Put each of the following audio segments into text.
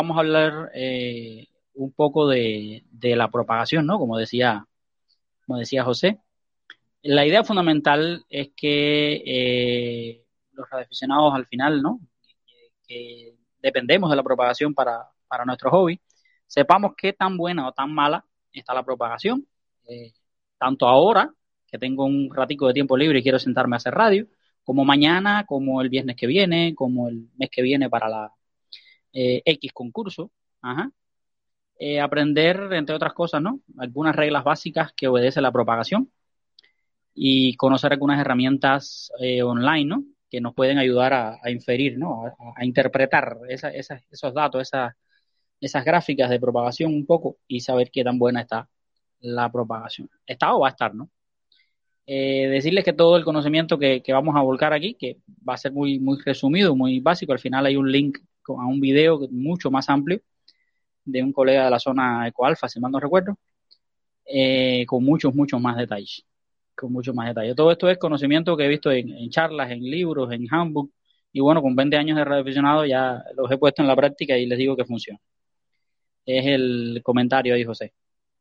vamos a hablar un poco de la propagación, ¿no? Como decía José. La idea fundamental es que los radioaficionados al final, ¿no? Que dependemos de la propagación para nuestro hobby, sepamos qué tan buena o tan mala está la propagación, eh, tanto ahora, que tengo un ratico de tiempo libre y quiero sentarme a hacer radio, como mañana, como el viernes que viene, como el mes que viene para la X concurso. Ajá. Aprender, entre otras cosas, ¿no? Algunas reglas básicas que obedece la propagación y conocer algunas herramientas online, ¿no? Que nos pueden ayudar a inferir, ¿no? A interpretar esos datos, esas gráficas de propagación un poco y saber qué tan buena está la propagación. Está o va a estar, ¿no? Decirles que todo el conocimiento que vamos a volcar aquí, que va a ser muy, muy resumido, muy básico, al final hay un link a un video mucho más amplio de un colega de la zona Ecoalfa, si mal no recuerdo, con muchos, muchos más detalles. Con mucho más detalle. Todo esto es conocimiento que he visto en charlas, en libros, en handbook, y bueno, con 20 años de radioaficionado ya los he puesto en la práctica y les digo que funciona. Es el comentario ahí, José.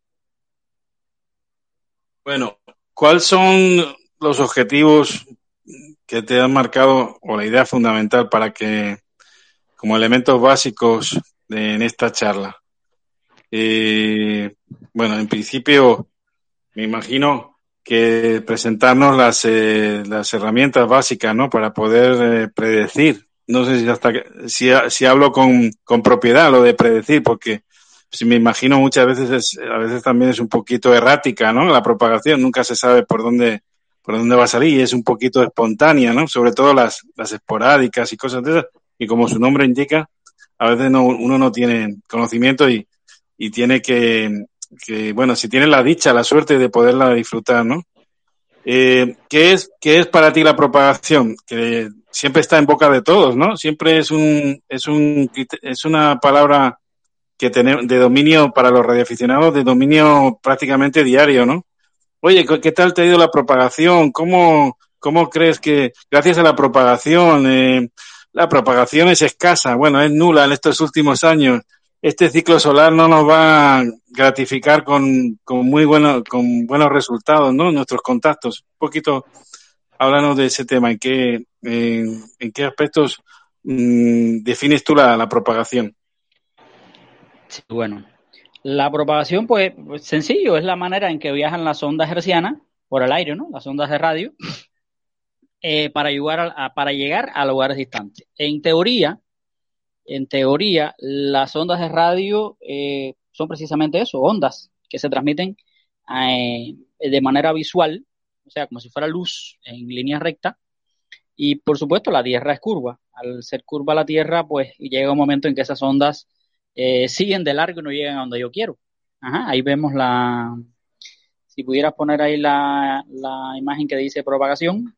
Bueno, ¿cuáles son los objetivos que te han marcado o la idea fundamental para que, como elementos básicos en esta charla? Eh, bueno, en principio, me imagino que presentarnos las herramientas básicas, ¿no? Para poder predecir. No sé si hablo con propiedad lo de predecir, porque si me imagino muchas veces a veces también es un poquito errática, ¿no? La propagación nunca se sabe por dónde va a salir y es un poquito espontánea, ¿no? Sobre todo las esporádicas y cosas de esas. Y como su nombre indica, a veces uno no tiene conocimiento y tiene bueno, si tiene la dicha, la suerte de poderla disfrutar, ¿no? ¿Qué es para ti la propagación? Que siempre está en boca de todos, ¿no? Siempre es una palabra que tenemos de dominio para los radioaficionados, de dominio prácticamente diario, ¿no? Oye, ¿qué tal te ha ido la propagación? ¿Cómo crees que, gracias a la propagación es escasa, bueno, es nula en estos últimos años? Este ciclo solar no nos va a gratificar con buenos resultados, ¿no? Nuestros contactos. Un poquito, háblanos de ese tema. ¿En qué aspectos defines tú la propagación? Sí, bueno, la propagación, pues, sencillo, es la manera en que viajan las ondas hercianas por el aire, ¿no? Las ondas de radio, para llegar a lugares distantes. En teoría, las ondas de radio son precisamente eso, ondas que se transmiten de manera visual, o sea, como si fuera luz en línea recta, y por supuesto la Tierra es curva. Al ser curva la Tierra, pues llega un momento en que esas ondas siguen de largo y no llegan a donde yo quiero. Ajá, ahí vemos si pudieras poner ahí la imagen que dice propagación,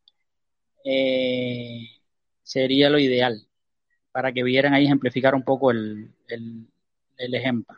eh, sería lo ideal para que vieran ahí ejemplificar un poco el ejemplo.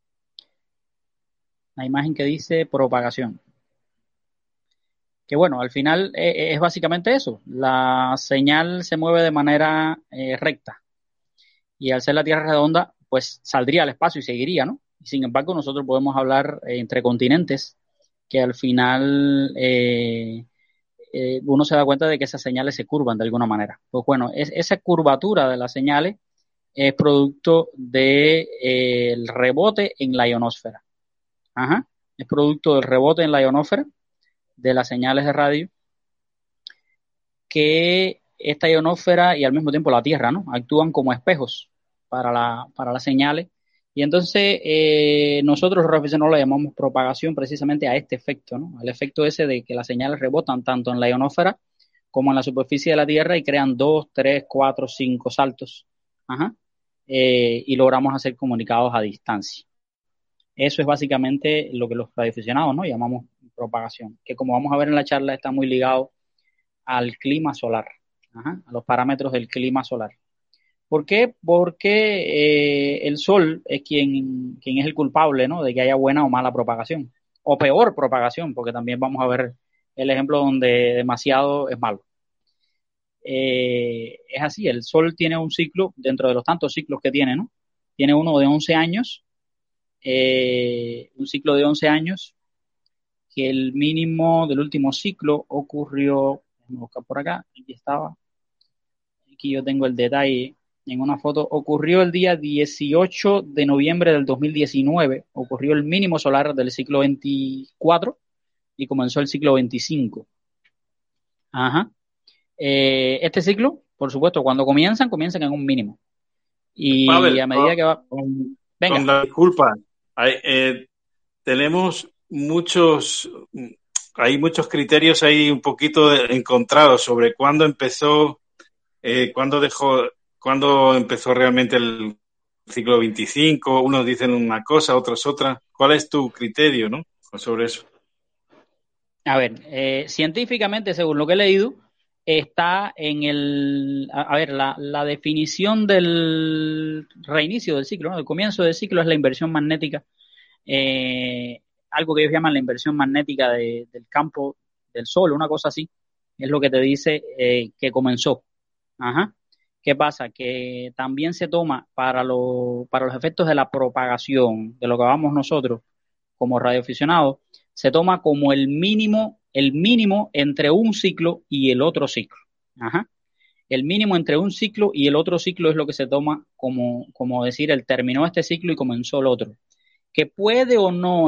La imagen que dice propagación. Que bueno, al final es básicamente eso. La señal se mueve de manera recta y al ser la Tierra redonda, pues saldría al espacio y seguiría, ¿no? Sin embargo, nosotros podemos hablar entre continentes que al final uno se da cuenta de que esas señales se curvan de alguna manera. Pues bueno, esa curvatura de las señales es producto del rebote en la ionosfera. Ajá. Es producto del rebote en la ionósfera de las señales de radio que esta ionósfera y al mismo tiempo la Tierra, ¿no? Actúan como espejos para las señales. Y entonces nosotros los no le llamamos propagación precisamente a este efecto, ¿no? Al efecto ese de que las señales rebotan tanto en la ionósfera como en la superficie de la Tierra y crean 2, 3, 4, 5 saltos. Ajá. Y logramos hacer comunicados a distancia. Eso es básicamente lo que los radioaficionados, ¿no? Llamamos propagación, que como vamos a ver en la charla está muy ligado al clima solar, ajá, a los parámetros del clima solar. ¿Por qué? Porque el Sol es quien es el culpable, ¿no? De que haya buena o mala propagación, o peor propagación, porque también vamos a ver el ejemplo donde demasiado es malo. Es así, el Sol tiene un ciclo, dentro de los tantos ciclos que tiene, ¿no? tiene uno de 11 años, un ciclo de 11 años, que el mínimo del último ciclo ocurrió, déjame buscar por acá, aquí estaba, aquí yo tengo el detalle en una foto, ocurrió el día 18 de noviembre del 2019, ocurrió el mínimo solar del ciclo 24 y comenzó el ciclo 25. Ajá. Este ciclo, por supuesto, cuando comienzan en un mínimo. Y Pavel, a medida que va... con Venga. la disculpa, tenemos hay muchos criterios ahí un poquito encontrados sobre cuándo empezó, cuándo dejó, cuándo empezó realmente el ciclo 25. Unos dicen una cosa, otros otra. ¿Cuál es tu criterio, no? Sobre eso. A ver, científicamente, según lo que he leído, está en el... A ver, la definición del reinicio del ciclo, ¿no? El comienzo del ciclo es la inversión magnética, algo que ellos llaman la inversión magnética del campo del Sol, una cosa así, es lo que te dice que comenzó. Ajá. ¿Qué pasa? Que también se toma para los efectos de la propagación, de lo que vamos nosotros como radioaficionados, se toma como el mínimo entre un ciclo y el otro ciclo. Ajá. El mínimo entre un ciclo y el otro ciclo es lo que se toma como decir, el terminó este ciclo y comenzó el otro. Que puede o no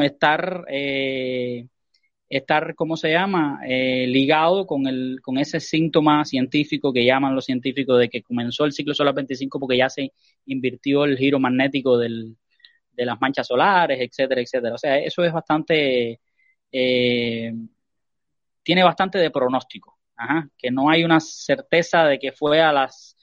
estar, ¿cómo se llama? Ligado con ese síntoma científico que llaman los científicos de que comenzó el ciclo solar 25 porque ya se invirtió el giro magnético de las manchas solares, etcétera, etcétera. O sea, eso es bastante, tiene bastante de pronóstico, ajá, que no hay una certeza de que fue a las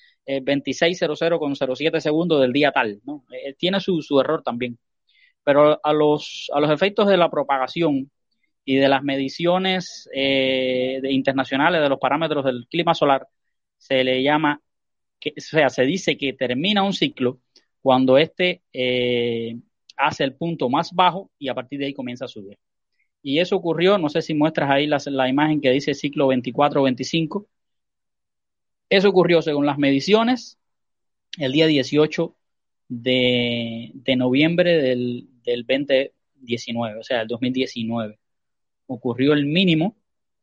26:00:07 del día tal, ¿no? Tiene su error también. Pero a los efectos de la propagación y de las mediciones internacionales de los parámetros del clima solar, se le llama, o sea, se dice que termina un ciclo cuando este hace el punto más bajo y a partir de ahí comienza a subir. Y eso ocurrió, no sé si muestras ahí la imagen que dice ciclo 24 o 25. Eso ocurrió según las mediciones el día 18 de noviembre del 2019, o sea, del 2019. Ocurrió el mínimo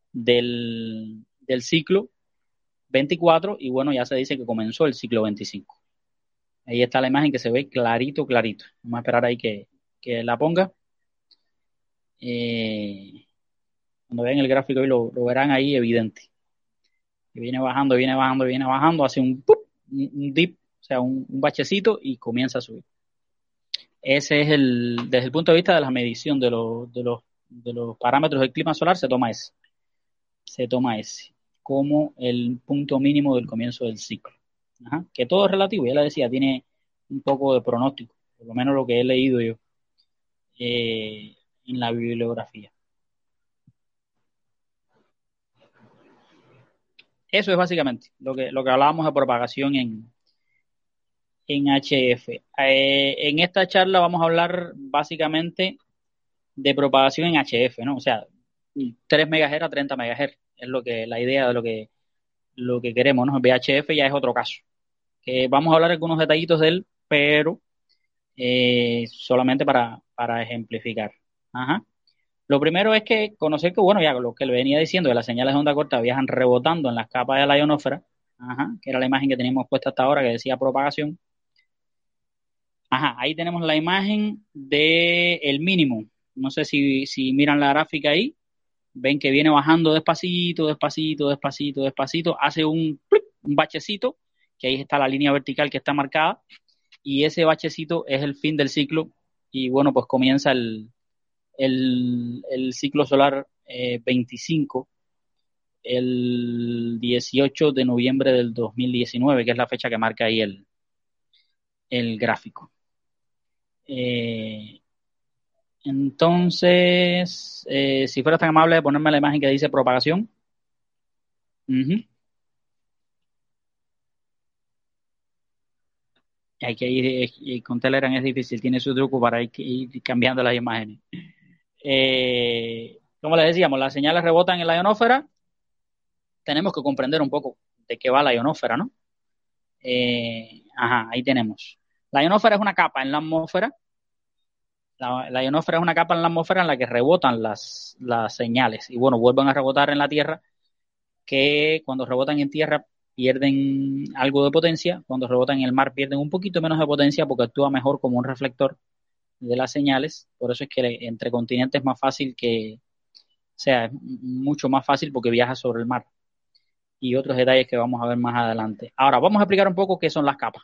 del ciclo 24 y bueno, ya se dice que comenzó el ciclo 25. Ahí está la imagen que se ve clarito, clarito. Vamos a esperar ahí que la ponga. Eh, Cuando vean el gráfico ahí lo verán ahí evidente. Que viene bajando, viene bajando, viene bajando, hace un dip, o sea, un bachecito y comienza a subir. Ese es desde el punto de vista de la medición de los parámetros del clima solar, se toma ese como el punto mínimo del comienzo del ciclo. Ajá. Que todo es relativo, ya le decía, tiene un poco de pronóstico, por lo menos lo que he leído yo en la bibliografía. Eso es básicamente lo que hablábamos de propagación en HF. En esta charla vamos a hablar básicamente de propagación en HF, ¿no? O sea, 3 MHz a 30 MHz es la idea de lo que queremos, ¿no? VHF ya es otro caso. Vamos a hablar algunos detallitos de él, pero solamente para ejemplificar. Ajá. Lo primero es que conocer que, bueno, ya lo que le venía diciendo, que las señales de onda corta viajan rebotando en las capas de la ionosfera, ajá, que era la imagen que teníamos puesta hasta ahora que decía propagación. Ajá, ahí tenemos la imagen del mínimo. No sé si miran la gráfica ahí, ven que viene bajando despacito, despacito, despacito, despacito, hace un bachecito, que ahí está la línea vertical que está marcada, y ese bachecito es el fin del ciclo, y bueno, pues comienza el ciclo solar 25, el 18 de noviembre del 2019, que es la fecha que marca ahí el gráfico. Eh, entonces, si fueras tan amable de ponerme la imagen que dice propagación. Uh-huh. Hay que ir con Telegram es difícil, tiene su truco para ir cambiando las imágenes. Como les decíamos, las señales rebotan en la ionósfera. Tenemos que comprender un poco de qué va la ionósfera, ¿no? Ajá, ahí tenemos. La ionosfera es una capa en la atmósfera. La ionosfera es una capa en la atmósfera en la que rebotan las señales y bueno, vuelven a rebotar en la Tierra, que cuando rebotan en tierra pierden algo de potencia, cuando rebotan en el mar pierden un poquito menos de potencia porque actúa mejor como un reflector de las señales. Por eso es que entre continentes es más fácil o sea, es mucho más fácil porque viaja sobre el mar. Y otros detalles que vamos a ver más adelante. Ahora, vamos a explicar un poco qué son las capas.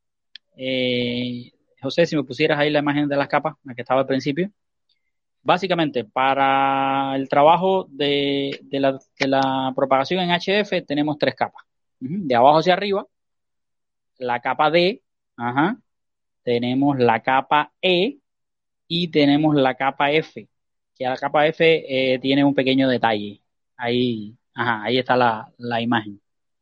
José, si me pusieras ahí la imagen de las capas, la que estaba al principio. Básicamente, para el trabajo de la propagación en HF tenemos tres capas. De abajo hacia arriba, la capa D, ajá, tenemos la capa E y tenemos la capa F, que la capa F tiene un pequeño detalle. Ahí, ajá, ahí está la imagen.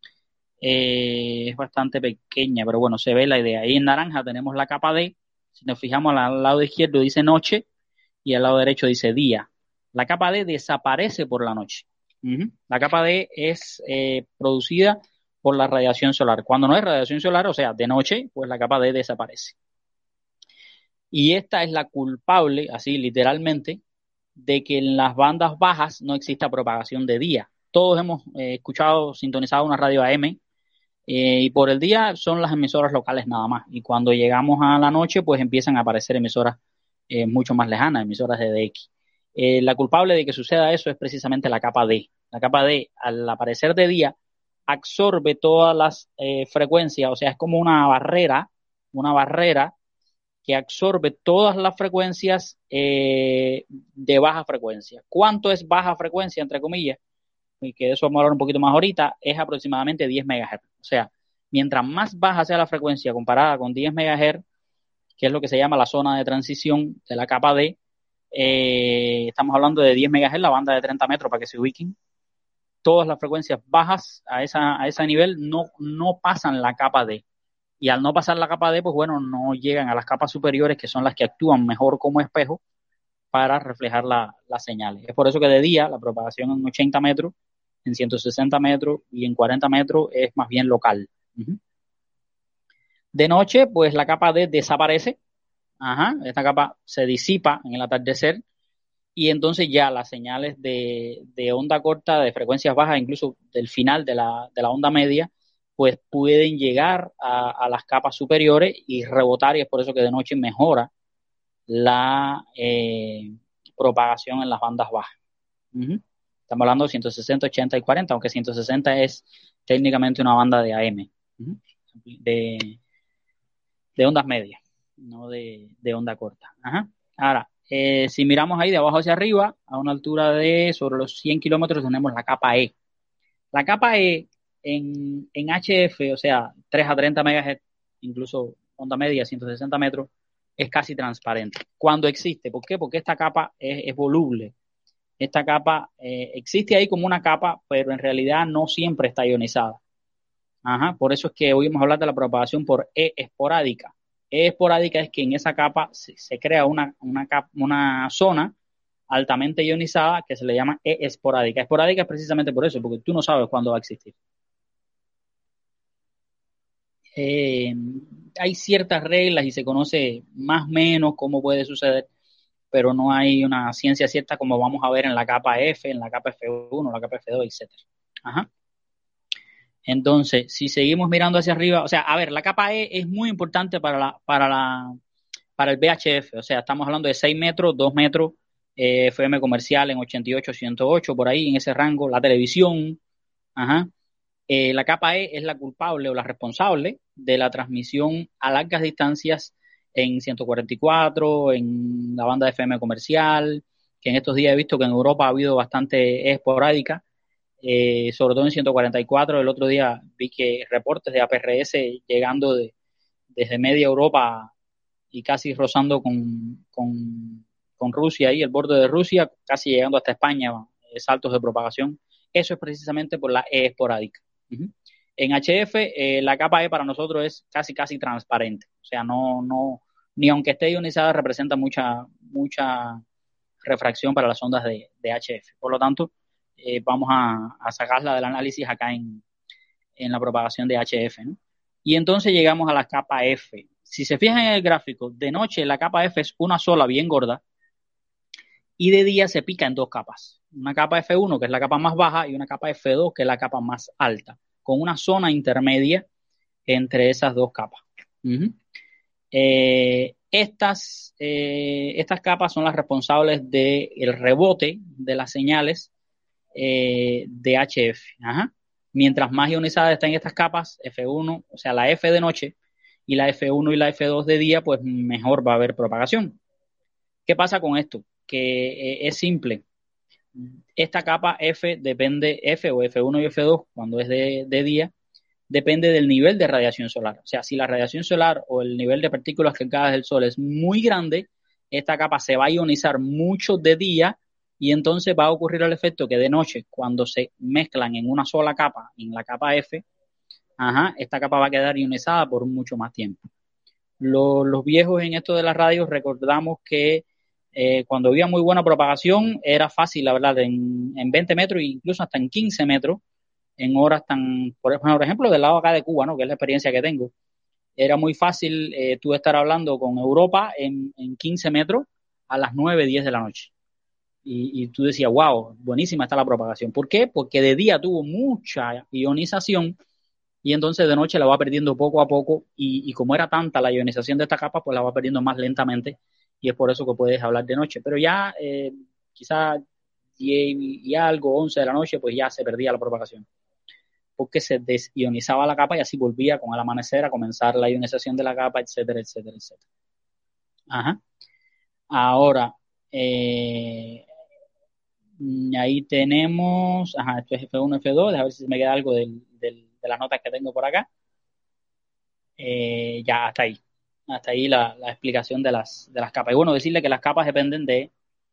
Es bastante pequeña, pero bueno, se ve la idea. Ahí en naranja tenemos la capa D. Si nos fijamos al lado izquierdo dice noche y al lado derecho dice día. La capa D desaparece por la noche. La capa D es producida por la radiación solar. Cuando no hay radiación solar, o sea, de noche, pues la capa D desaparece. Y esta es la culpable, así literalmente, de que en las bandas bajas no exista propagación de día. Todos hemos escuchado, sintonizado una radio AM, y por el día son las emisoras locales nada más. Y cuando llegamos a la noche, pues empiezan a aparecer emisoras mucho más lejanas, emisoras de DX. La culpable de que suceda eso es precisamente la capa D. La capa D, al aparecer de día, absorbe todas las frecuencias, o sea, es como una barrera que absorbe todas las frecuencias de baja frecuencia. ¿Cuánto es baja frecuencia, entre comillas? Y que de eso vamos a hablar un poquito más ahorita, es aproximadamente 10 MHz. O sea, mientras más baja sea la frecuencia comparada con 10 MHz, que es lo que se llama la zona de transición de la capa D, estamos hablando de 10 MHz, la banda de 30 metros para que se ubiquen. Todas las frecuencias bajas a ese nivel no pasan la capa D. Y al no pasar la capa D, pues bueno, no llegan a las capas superiores, que son las que actúan mejor como espejo para reflejar las señales. Es por eso que de día la propagación en 80 metros, en 160 metros y en 40 metros es más bien local. De noche, pues la capa D desaparece. Esta capa se disipa en el atardecer y entonces ya las señales de onda corta, de frecuencias bajas, incluso del final de la onda media, pues pueden llegar a las capas superiores y rebotar, y es por eso que de noche mejora la propagación en las bandas bajas. Estamos hablando de 160, 80 y 40, aunque 160 es técnicamente una banda de AM, de ondas medias, no de onda corta. Ahora, si miramos ahí de abajo hacia arriba, a una altura de sobre los 100 kilómetros, tenemos la capa E. La capa E en HF, o sea, 3 a 30 MHz, incluso onda media, 160 metros, es casi transparente. Cuando existe, ¿por qué? Porque esta capa es voluble. Esta capa existe ahí como una capa, pero en realidad no siempre está ionizada. Por eso es que hoy vamos a hablar de la propagación por E esporádica. E esporádica es que en esa capa se crea una zona altamente ionizada que se le llama E esporádica. Esporádica es precisamente por eso, porque tú no sabes cuándo va a existir. Hay ciertas reglas y se conoce más o menos cómo puede suceder, pero no hay una ciencia cierta como vamos a ver en la capa F, en la capa F1, la capa F2, etc. Entonces, si seguimos mirando hacia arriba, o sea, a ver, la capa E es muy importante para el VHF, o sea, estamos hablando de 6 metros, 2 metros, FM comercial en 88, 108, por ahí, en ese rango, la televisión, la capa E es la culpable o la responsable de la transmisión a largas distancias en 144, en la banda de FM comercial, que en estos días he visto que en Europa ha habido bastante esporádica, sobre todo en 144. El otro día vi que reportes de APRS llegando desde media Europa y casi rozando con Rusia y el borde de Rusia, casi llegando hasta España, saltos de propagación. Eso es precisamente por la E esporádica. En HF, la capa E para nosotros es casi transparente, o sea, ni aunque esté ionizada representa mucha refracción para las ondas de HF. Por lo tanto, vamos a sacarla del análisis acá en la propagación de HF, ¿no? Y entonces llegamos a la capa F. Si se fijan en el gráfico, de noche la capa F es una sola bien gorda y de día se pica en dos capas. Una capa F1, que es la capa más baja, y una capa F2, que es la capa más alta, con una zona intermedia entre esas dos capas. Uh-huh. Estas capas son las responsables del rebote de las señales de HF. Ajá. Mientras más ionizadas están estas capas, F1, o sea, la F de noche, y la F1 y la F2 de día, pues mejor va a haber propagación. ¿Qué pasa con esto? Que es simple. Esta capa F depende, F o F1 y F2, cuando es de día, depende del nivel de radiación solar. O sea, si la radiación solar o el nivel de partículas cargadas del Sol es muy grande, esta capa se va a ionizar mucho de día y entonces va a ocurrir el efecto que de noche, cuando se mezclan en una sola capa, en la capa F, esta capa va a quedar ionizada por mucho más tiempo. Los viejos en esto de las radios recordamos que cuando había muy buena propagación era fácil, la verdad, en 20 metros e incluso hasta en 15 metros, en horas tan, por ejemplo, del lado acá de Cuba, ¿no? Que es la experiencia que tengo, era muy fácil tú estar hablando con Europa en 15 metros a las 9, 10 de la noche. Y tú decías, wow, buenísima está la propagación. ¿Por qué? Porque de día tuvo mucha ionización y entonces de noche la va perdiendo poco a poco y como era tanta la ionización de esta capa, pues la va perdiendo más lentamente y es por eso que puedes hablar de noche. Pero ya quizás 10 y algo, 11 de la noche, pues ya se perdía la propagación porque se desionizaba la capa y así volvía con el amanecer a comenzar la ionización de la capa, etcétera, etcétera, etcétera. Ajá. Ahora, ahí tenemos, esto es F1, F2, a ver si me queda algo de las notas que tengo por acá. Ya, hasta ahí la explicación de las capas. Y bueno, decirle que las capas dependen de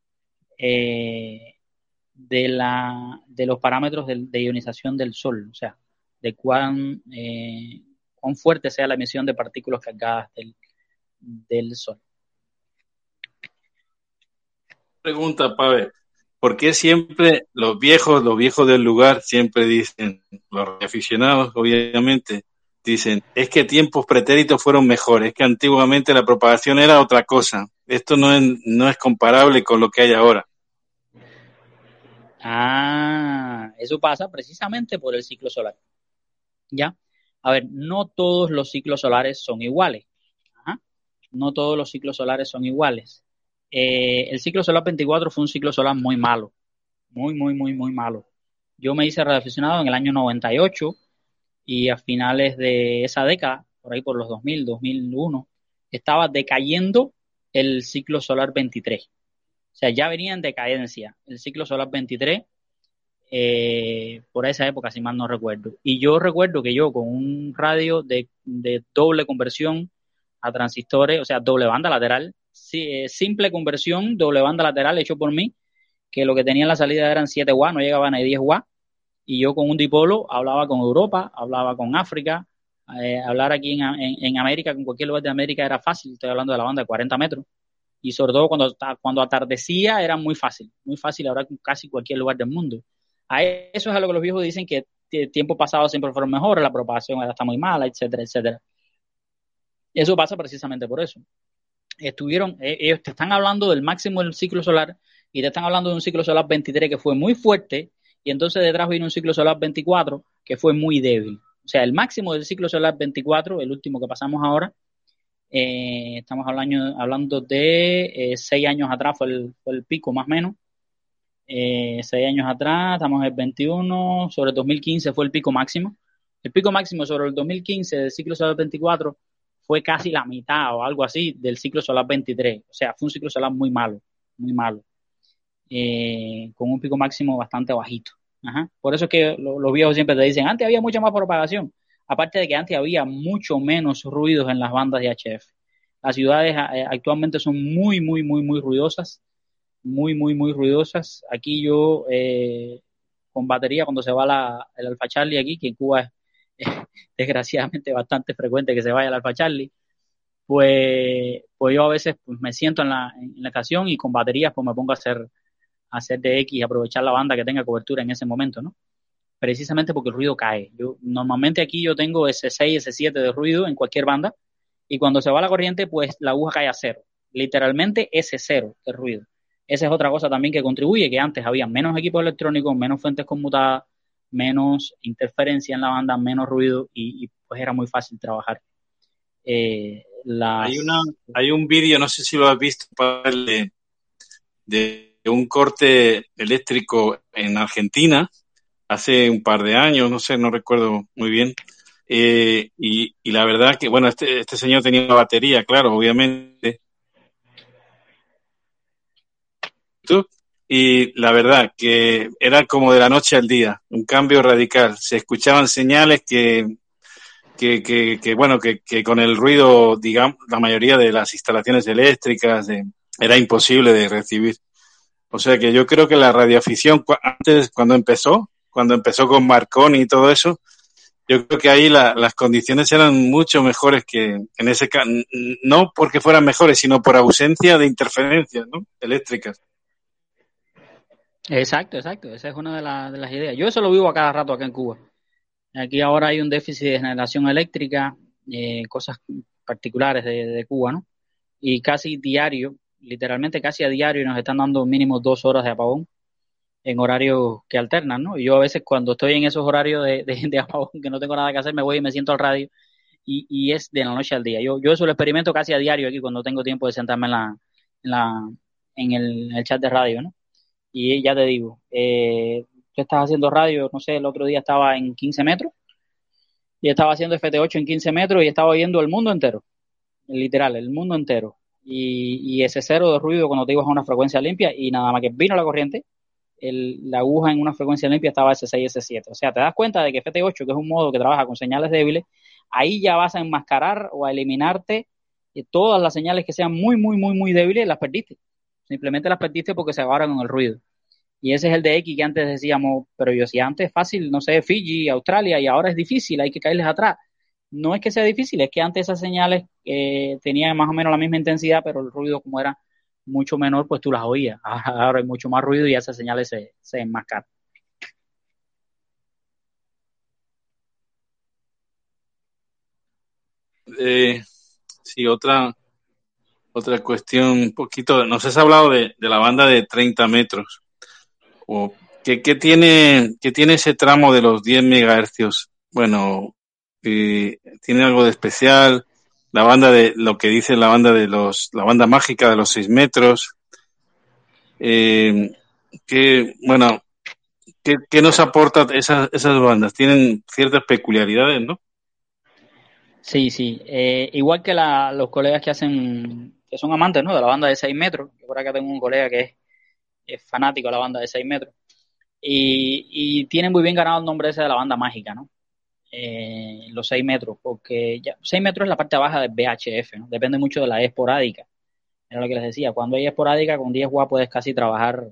los parámetros de ionización del Sol, o sea, de cuán fuerte sea la emisión de partículas cargadas del Sol. Pregunta, Pavel, ¿por qué siempre los viejos del lugar siempre dicen, los aficionados obviamente, dicen, es que tiempos pretéritos fueron mejores, es que antiguamente la propagación era otra cosa, esto no es comparable con lo que hay ahora? Eso pasa precisamente por el ciclo solar. ¿Ya? A ver, no todos los ciclos solares son iguales. No todos los ciclos solares son iguales. El ciclo solar 24 fue un ciclo solar muy malo. Muy, muy, muy, muy malo. Yo me hice radioaficionado en el año 98 y a finales de esa década, por ahí por los 2000, 2001, estaba decayendo el ciclo solar 23. O sea, ya venía en decadencia el ciclo solar 23 por esa época, si mal no recuerdo. Y yo recuerdo que yo con un radio de doble conversión a transistores, o sea, doble banda lateral, simple conversión, doble banda lateral hecho por mí, que lo que tenía en la salida eran 7 watts, no llegaban a 10 watts, y yo con un dipolo hablaba con Europa, hablaba con África, hablar aquí en América, con cualquier lugar de América era fácil, estoy hablando de la banda de 40 metros, y sobre todo cuando atardecía era muy fácil hablar con casi cualquier lugar del mundo. A eso es a lo que los viejos dicen que tiempo pasado siempre fueron mejores, la propagación ahora está muy mala, etcétera, etcétera. Eso pasa precisamente por eso. Ellos te están hablando del máximo del ciclo solar y te están hablando de un ciclo solar 23 que fue muy fuerte y entonces detrás vino un ciclo solar 24 que fue muy débil. O sea, el máximo del ciclo solar 24, el último que pasamos ahora, estamos hablando de 6 años atrás fue el pico más o menos. 6 años atrás, estamos en el 21, sobre el 2015 fue el pico máximo. El pico máximo sobre el 2015 del ciclo solar 24 fue casi la mitad o algo así del ciclo solar 23. O sea, fue un ciclo solar muy malo, con un pico máximo bastante bajito. Por eso es que los viejos siempre te dicen, antes había mucha más propagación. Aparte de que antes había mucho menos ruidos en las bandas de HF. Las ciudades actualmente son muy, muy, muy, muy ruidosas. Muy, muy, muy ruidosas. Aquí yo, con batería, cuando se va el Alpha Charlie aquí, que en Cuba es desgraciadamente bastante frecuente que se vaya el Alpha Charlie, pues yo a veces pues, me siento en la estación y con baterías pues me pongo a hacer DX y aprovechar la banda que tenga cobertura en ese momento, ¿no? Precisamente porque el ruido cae. Normalmente aquí yo tengo S6, S7 de ruido en cualquier banda y cuando se va la corriente, pues la aguja cae a cero. Literalmente ese cero de ruido. Esa es otra cosa también que contribuye, que antes había menos equipos electrónicos, menos fuentes conmutadas, menos interferencia en la banda, menos ruido y pues era muy fácil trabajar. Hay un vídeo, no sé si lo has visto, de un corte eléctrico en Argentina hace un par de años, no sé, no recuerdo muy bien. Y la verdad que, bueno, este señor tenía una batería, claro, obviamente. Y la verdad que era como de la noche al día, un cambio radical. Se escuchaban señales bueno, que con el ruido, digamos, la mayoría de las instalaciones eléctricas era imposible de recibir. O sea que yo creo que la radioafición, antes, cuando empezó con Marconi y todo eso, yo creo que ahí las condiciones eran mucho mejores que en ese caso, no porque fueran mejores, sino por ausencia de interferencias, ¿no? Eléctricas. Exacto, exacto. Esa es una de las ideas. Yo eso lo vivo a cada rato acá en Cuba. Aquí ahora hay un déficit de generación eléctrica, cosas particulares de Cuba, ¿no? Y casi diario, literalmente casi a diario, nos están dando mínimo 2 horas de apagón en horarios que alternan, ¿no? Y yo a veces cuando estoy en esos horarios de apagón, que no tengo nada que hacer, me voy y me siento al radio y es de la noche al día. Yo eso lo experimento casi a diario aquí cuando tengo tiempo de sentarme en la, en el chat de radio, ¿no? Y ya te digo, tú estás haciendo radio, no sé, el otro día estaba en 15 metros y estaba haciendo FT8 en 15 metros y estaba oyendo el mundo entero, literal, el mundo entero. Y ese cero de ruido cuando te ibas a una frecuencia limpia y nada más que vino la corriente, la aguja en una frecuencia limpia estaba S6, S7. O sea, te das cuenta de que FT8, que es un modo que trabaja con señales débiles, ahí ya vas a enmascarar o a eliminarte todas las señales que sean muy, muy, muy, muy débiles, las perdiste. Simplemente las perdiste porque se acabaron con el ruido. Y ese es el de X que antes decíamos, pero yo si antes es fácil, no sé, Fiji, Australia, y ahora es difícil, hay que caerles atrás. No es que sea difícil, es que antes esas señales tenían más o menos la misma intensidad, pero el ruido como era mucho menor, pues tú las oías. Ahora hay mucho más ruido y esas señales se enmascaran. Sí, otra cuestión, un poquito, nos has hablado de la banda de 30 metros. O, qué tiene ese tramo de los 10 megahercios? Bueno, tiene algo de especial. La banda de, lo que dice la banda la banda mágica de los 6 metros. Eh, bueno, ¿qué nos aporta esas bandas? Tienen ciertas peculiaridades, ¿no? Sí, sí. Igual que los colegas que son amantes, ¿no? De la banda de 6 metros. Yo por acá tengo un colega que es fanático de la banda de 6 metros. Y tienen muy bien ganado el nombre ese de la banda mágica, ¿no? Los 6 metros, porque 6 metros es la parte baja del VHF, ¿no? Depende mucho de la E esporádica. Era lo que les decía, cuando hay esporádica, con 10 watts puedes casi trabajar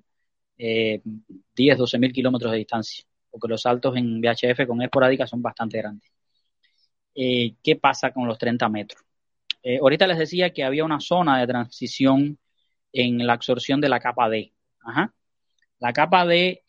10, 12 mil kilómetros de distancia, porque los saltos en VHF con E esporádica son bastante grandes. ¿Qué pasa con los 30 metros? Ahorita les decía que había una zona de transición en la absorción de la capa D. Ajá. La capa D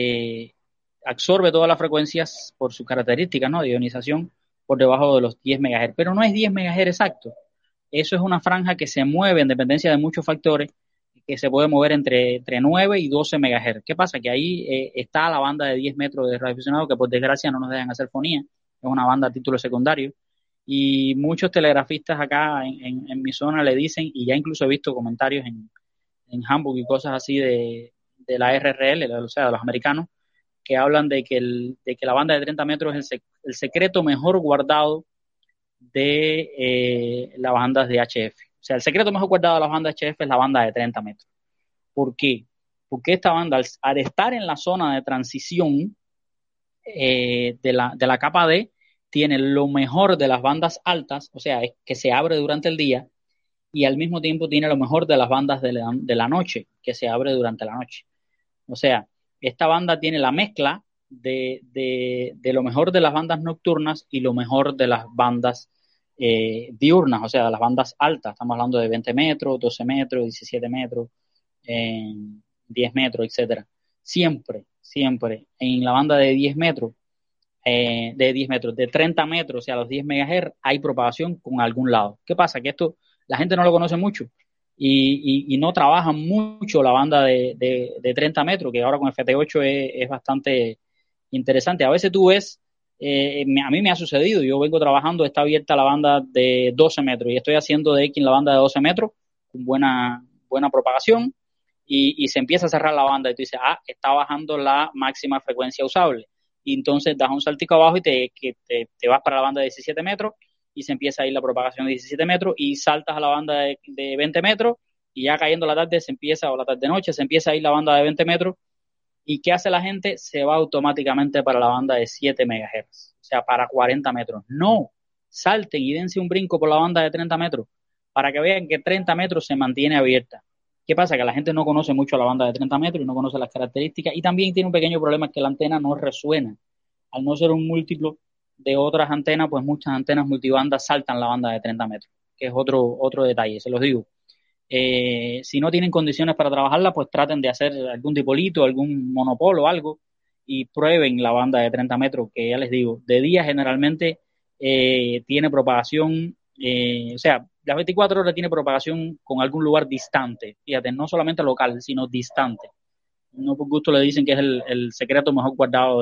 absorbe todas las frecuencias por sus características, ¿no? De ionización por debajo de los 10 MHz, pero no es 10 MHz exacto. Eso es una franja que se mueve en dependencia de muchos factores, que se puede mover entre 9 y 12 MHz. ¿Qué pasa? Que ahí está la banda de 10 metros de radioaficionado, que por desgracia no nos dejan hacer fonía, es una banda a título secundario. Y muchos telegrafistas acá en mi zona le dicen, y ya incluso he visto comentarios en Hamburg y cosas así de la RRL, o sea, de los americanos, que hablan de que la banda de 30 metros es el secreto mejor guardado de las bandas de HF. O sea, el secreto mejor guardado de las bandas de HF es la banda de 30 metros. ¿Por qué? Porque esta banda, al estar en la zona de transición de la capa D, tiene lo mejor de las bandas altas, o sea, es que se abre durante el día, y al mismo tiempo tiene lo mejor de las bandas de la noche, que se abre durante la noche. O sea, esta banda tiene la mezcla de lo mejor de las bandas nocturnas y lo mejor de las bandas diurnas, o sea, de las bandas altas. Estamos hablando de 20 metros, 12 metros, 17 metros, 10 metros, etcétera. Siempre, siempre en la banda de 10 metros de 10 metros, de 30 metros, o sea, a los 10 MHz, hay propagación con algún lado. ¿Qué pasa? Que esto la gente no lo conoce mucho y no trabaja mucho la banda de 30 metros, que ahora con FT8 es bastante interesante. A veces tú ves, a mí me ha sucedido, yo vengo trabajando, está abierta la banda de 12 metros y estoy haciendo de X en la banda de 12 metros con buena propagación y se empieza a cerrar la banda y tú dices, está bajando la máxima frecuencia usable. Y entonces das un saltico abajo y te vas para la banda de 17 metros y se empieza a ir la propagación de 17 metros y saltas a la banda de 20 metros y ya cayendo la tarde se empieza, o la tarde-noche, se empieza a ir la banda de 20 metros. ¿Y qué hace la gente? Se va automáticamente para la banda de 7 MHz, o sea, para 40 metros. No, salten y dense un brinco por la banda de 30 metros para que vean que 30 metros se mantiene abierta. ¿Qué pasa? Que la gente no conoce mucho la banda de 30 metros y no conoce las características y también tiene un pequeño problema, es que la antena no resuena. Al no ser un múltiplo de otras antenas, pues muchas antenas multibandas saltan la banda de 30 metros, que es otro detalle, se los digo. Si no tienen condiciones para trabajarla, pues traten de hacer algún dipolito, algún monopolo, algo, y prueben la banda de 30 metros, que ya les digo, de día generalmente tiene propagación, o sea, las 24 horas tiene propagación con algún lugar distante, fíjate, no solamente local, sino distante. No por gusto le dicen que es el secreto mejor guardado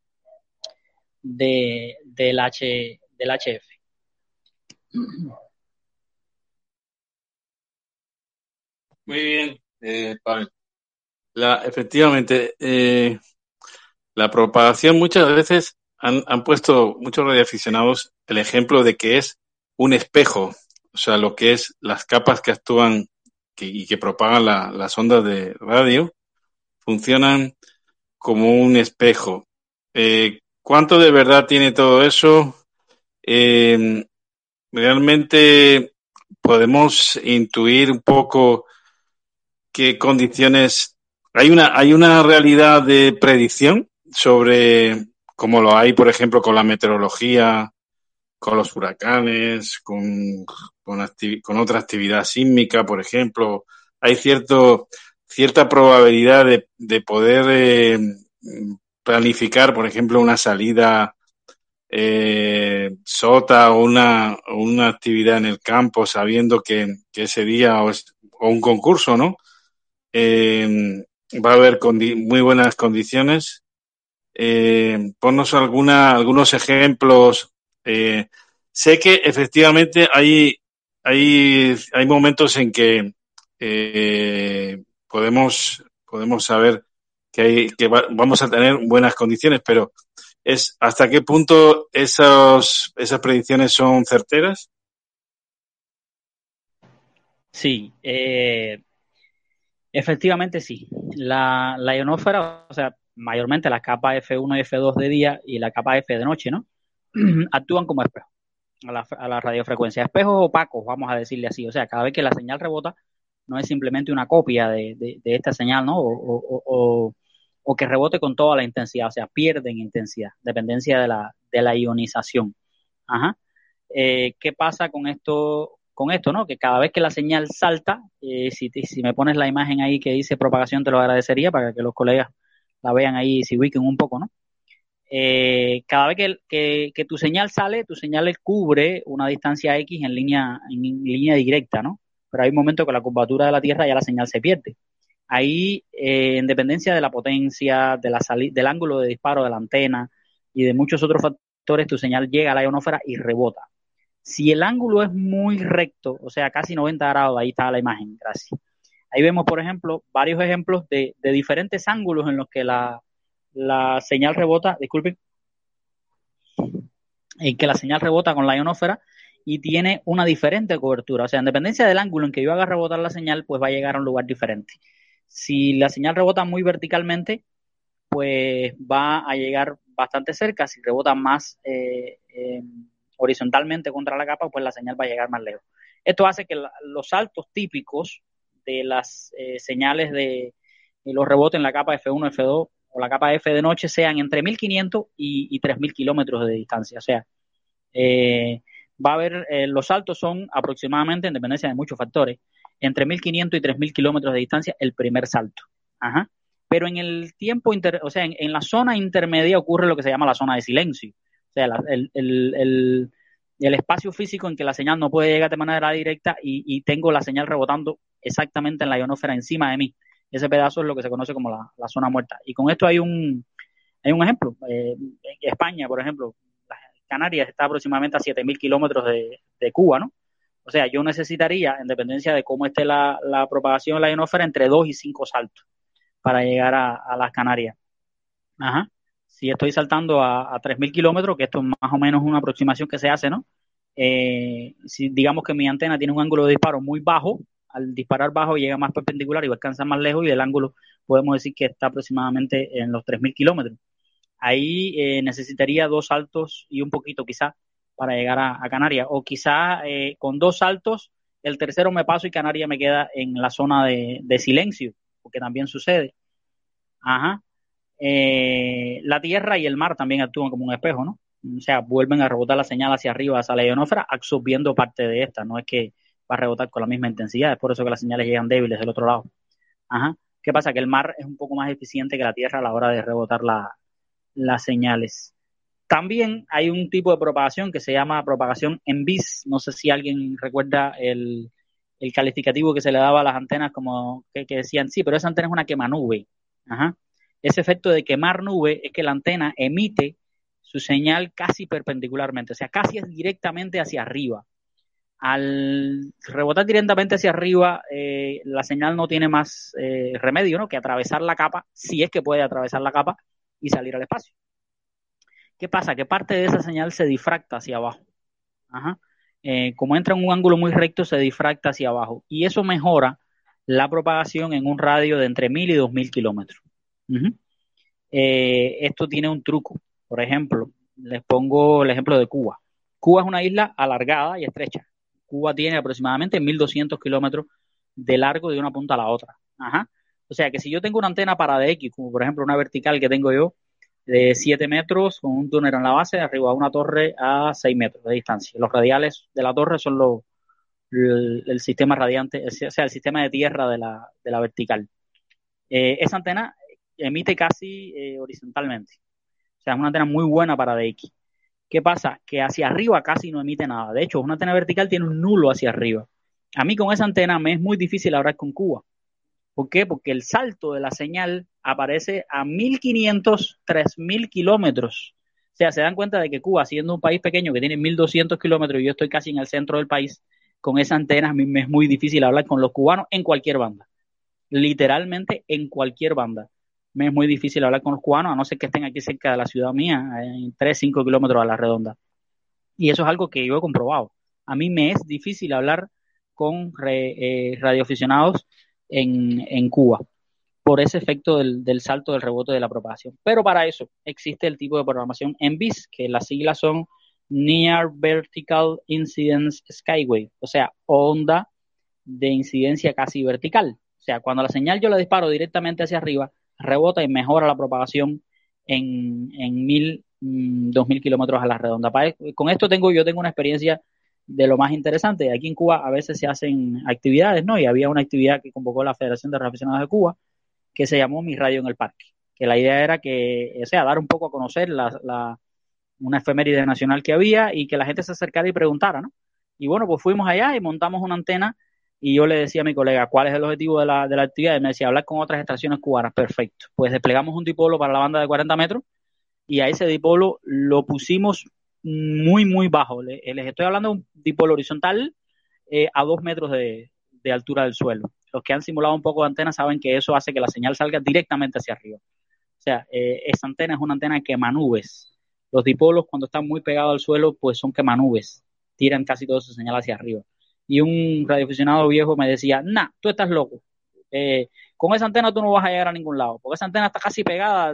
del HF. Muy bien, Pavel. Efectivamente, la propagación muchas veces han puesto muchos radioaficionados el ejemplo de que es un espejo, o sea, lo que es las capas que actúan y que propagan las ondas de radio, funcionan como un espejo. ¿Cuánto de verdad tiene todo eso? Eh, Realmente podemos intuir un poco qué condiciones. Hay una realidad de predicción sobre cómo lo hay, por ejemplo, con la meteorología, con los huracanes, con otra actividad sísmica, por ejemplo. Hay cierta probabilidad de poder planificar, por ejemplo, una salida sota o una actividad en el campo sabiendo que ese día o un concurso, ¿no? Va a haber muy buenas condiciones. Ponnos algunos ejemplos. Sé que efectivamente hay momentos en que podemos saber que vamos a tener buenas condiciones, pero ¿hasta qué punto esas predicciones son certeras? Sí, efectivamente sí. La ionosfera, o sea, mayormente la capa F1 y F2 de día y la capa F de noche, ¿no? Actúan como espejos a la radiofrecuencia. Espejos opacos, vamos a decirle así. O sea, cada vez que la señal rebota, no es simplemente una copia de esta señal, ¿no? O que rebote con toda la intensidad. O sea, pierden intensidad, dependencia de la ionización. Ajá. ¿Qué pasa con esto, ¿no? Que cada vez que la señal salta, si me pones la imagen ahí que dice propagación, te lo agradecería para que los colegas la vean ahí y se ubiquen un poco, ¿no? Cada vez que tu señal sale, tu señal cubre una distancia X en línea directa, ¿no? Pero hay un momento que la curvatura de la Tierra ya la señal se pierde. Ahí, en dependencia de la potencia, del ángulo de disparo de la antena y de muchos otros factores, tu señal llega a la ionosfera y rebota. Si el ángulo es muy recto, o sea, casi 90 grados, ahí está la imagen, gracias. Ahí vemos, por ejemplo, varios ejemplos de diferentes ángulos en los que la señal rebota, disculpen, en que la señal rebota con la ionosfera y tiene una diferente cobertura. O sea, en dependencia del ángulo en que yo haga rebotar la señal, pues va a llegar a un lugar diferente. Si la señal rebota muy verticalmente, pues va a llegar bastante cerca. Si rebota más horizontalmente contra la capa, pues la señal va a llegar más lejos. Esto hace que los saltos típicos de las señales de los rebotes en la capa F1, F2 o la capa F de noche sean entre 1500 y 3000 kilómetros de distancia. O sea, va a haber, los saltos son aproximadamente, en dependencia de muchos factores, entre 1500 y 3000 kilómetros de distancia el primer salto. Ajá. pero en el tiempo, o sea, en la zona intermedia ocurre lo que se llama la zona de silencio. O sea, el espacio físico en que la señal no puede llegar de manera directa y tengo la señal rebotando exactamente en la ionosfera encima de mí. Ese pedazo es lo que se conoce como la zona muerta. Y con esto hay un ejemplo. En España, por ejemplo, Canarias está aproximadamente a 7.000 kilómetros de Cuba, ¿no? O sea, yo necesitaría, en dependencia de cómo esté la propagación de la ionosfera, entre 2 y 5 saltos para llegar a las Canarias. Ajá. Si estoy saltando a 3.000 kilómetros, que esto es más o menos una aproximación que se hace, ¿no? Si digamos que mi antena tiene un ángulo de disparo muy bajo, al disparar bajo llega más perpendicular y va a alcanzar más lejos y el ángulo podemos decir que está aproximadamente en los 3.000 kilómetros. Ahí necesitaría 2 saltos y un poquito quizás para llegar a Canarias. O quizás con 2 saltos, el tercero me paso y Canarias me queda en la zona de silencio, porque también sucede. Ajá. La tierra y el mar también actúan como un espejo, ¿no? O sea, vuelven a rebotar la señal hacia arriba, hacia la ionosfera, absorbiendo parte de esta. No es que va a rebotar con la misma intensidad, es por eso que las señales llegan débiles del otro lado. Ajá. ¿Qué pasa? Que el mar es un poco más eficiente que la tierra a la hora de rebotar las señales. También hay un tipo de propagación que se llama propagación en bis. No sé si alguien recuerda el calificativo que se le daba a las antenas, como que decían, sí, pero esa antena es una quemanube. Ajá. Ese efecto de quemar nube es que la antena emite su señal casi perpendicularmente, o sea, casi es directamente hacia arriba. Al rebotar directamente hacia arriba, la señal no tiene más remedio, ¿no?, que atravesar la capa, si es que puede atravesar la capa y salir al espacio. ¿Qué pasa? Que parte de esa señal se difracta hacia abajo. Ajá. Como entra en un ángulo muy recto, se difracta hacia abajo. Y eso mejora la propagación en un radio de entre 1.000 y 2.000 kilómetros. Uh-huh. Esto tiene un truco. Por ejemplo, les pongo el ejemplo de Cuba. Cuba es una isla alargada y estrecha. Cuba tiene aproximadamente 1.200 kilómetros de largo de una punta a la otra. Ajá. O sea que si yo tengo una antena para DX, como por ejemplo una vertical que tengo yo, de 7 metros, con un túnel en la base, arriba una torre a 6 metros de distancia. Los radiales de la torre son el sistema radiante, o sea, el sistema de tierra de la vertical. Esa antena emite casi horizontalmente. O sea, es una antena muy buena para DX. ¿Qué pasa? Que hacia arriba casi no emite nada. De hecho, una antena vertical tiene un nulo hacia arriba. A mí con esa antena me es muy difícil hablar con Cuba. ¿Por qué? Porque el salto de la señal aparece a 1.500, 3.000 kilómetros. O sea, se dan cuenta de que Cuba, siendo un país pequeño que tiene 1.200 kilómetros y yo estoy casi en el centro del país, con esa antena a mí me es muy difícil hablar con los cubanos en cualquier banda. Literalmente en cualquier banda. Me es muy difícil hablar con los cubanos, a no ser que estén aquí cerca de la ciudad mía, en 3, 5 kilómetros a la redonda. Y eso es algo que yo he comprobado. A mí me es difícil hablar con radioaficionados en Cuba por ese efecto del salto del rebote de la propagación. Pero para eso existe el tipo de programación NBIS, que las siglas son Near Vertical Incidence Skywave, o sea, onda de incidencia casi vertical. O sea, cuando la señal yo la disparo directamente hacia arriba, rebota y mejora la propagación en 1.000, 2.000 kilómetros a la redonda. Con esto yo tengo una experiencia de lo más interesante. Aquí en Cuba a veces se hacen actividades, ¿no? Y había una actividad que convocó la Federación de Radioaficionados de Cuba que se llamó Mi Radio en el Parque. Que la idea era que, o sea, dar un poco a conocer una efeméride nacional que había y que la gente se acercara y preguntara, ¿no? Y bueno, pues fuimos allá y montamos una antena y yo le decía a mi colega, ¿cuál es el objetivo de la actividad? Y me decía, hablar con otras estaciones cubanas. Perfecto. Pues desplegamos un dipolo para la banda de 40 metros y a ese dipolo lo pusimos muy, muy bajo. Les estoy hablando de un dipolo horizontal a 2 metros de altura del suelo. Los que han simulado un poco de antena saben que eso hace que la señal salga directamente hacia arriba. O sea, esa antena es una antena quemanubes. Los dipolos, cuando están muy pegados al suelo, pues son quemanubes. Tiran casi toda su señal hacia arriba. Y un radioaficionado viejo me decía, nah, tú estás loco. Con esa antena tú no vas a llegar a ningún lado, porque esa antena está casi pegada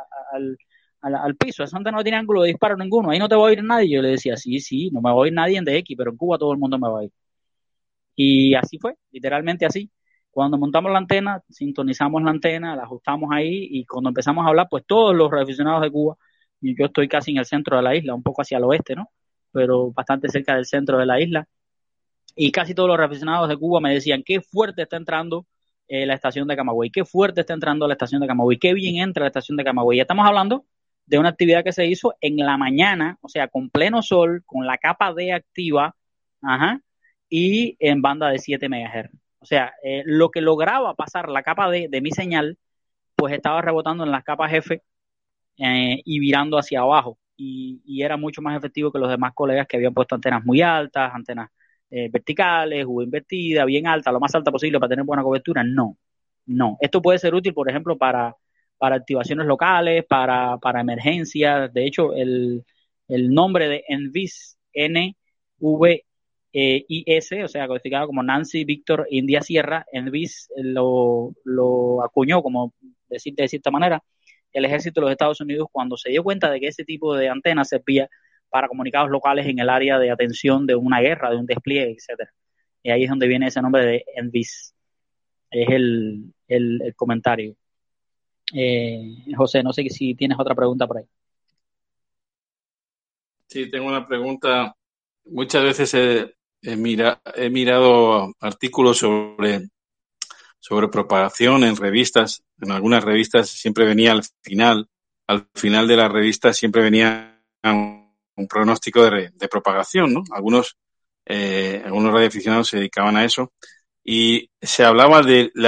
al piso. Esa antena no tiene ángulo de disparo ninguno. Ahí no te va a oír nadie. Yo le decía, sí, no me va a oír nadie en DX, pero en Cuba todo el mundo me va a oír. Y así fue, literalmente así. Cuando montamos la antena, sintonizamos la antena, la ajustamos ahí y cuando empezamos a hablar, pues todos los radioaficionados de Cuba, y yo estoy casi en el centro de la isla, un poco hacia el oeste, ¿no? Pero bastante cerca del centro de la isla. Y casi todos los radioaficionados de Cuba me decían, qué fuerte está entrando la estación de Camagüey. Qué fuerte está entrando la estación de Camagüey, qué bien entra la estación de Camagüey. Ya estamos hablando de una actividad que se hizo en la mañana, o sea, con pleno sol, con la capa D activa, ajá, y en banda de 7 MHz. O sea, lo que lograba pasar la capa D de mi señal, pues estaba rebotando en las capas F y virando hacia abajo. Y era mucho más efectivo que los demás colegas que habían puesto antenas muy altas, antenas verticales o invertidas, bien alta, lo más alta posible para tener buena cobertura. No, no. Esto puede ser útil, por ejemplo, para activaciones locales, para emergencias. De hecho, el nombre de NVIS, NVIS, o sea, codificado como Nancy Víctor India Sierra, NVIS lo acuñó, como decir de cierta manera, el ejército de los Estados Unidos cuando se dio cuenta de que ese tipo de antenas servía para comunicados locales en el área de atención de una guerra, de un despliegue, etcétera. Y ahí es donde viene ese nombre de NVIS. Es el comentario. José, no sé si tienes otra pregunta por ahí. Sí, tengo una pregunta. Muchas veces he mirado artículos sobre propagación en revistas. En algunas revistas siempre venía al final de la revista siempre venía un pronóstico de propagación, ¿no? Algunos radioaficionados se dedicaban a eso y se hablaba de la